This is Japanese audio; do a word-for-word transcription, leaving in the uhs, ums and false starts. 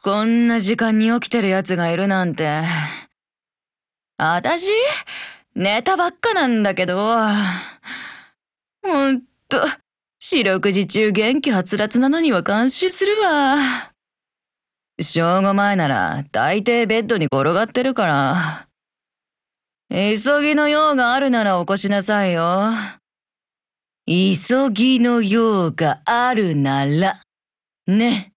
こんな時間に起きてるやつがいるなんて。あたし寝たばっかなんだけど。ほんと、四六時中元気はつらつなのには感心するわ。正午前なら大抵ベッドに転がってるから。急ぎの用があるなら起こしなさいよ。急ぎの用があるなら、ね。